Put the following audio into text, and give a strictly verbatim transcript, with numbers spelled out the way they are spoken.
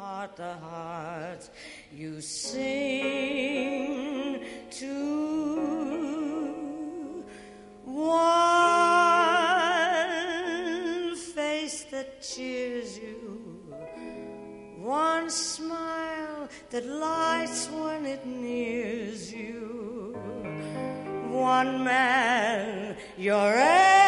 heart to heart you sing to. One face that cheers you, one smile that lights when it nears you, one man, your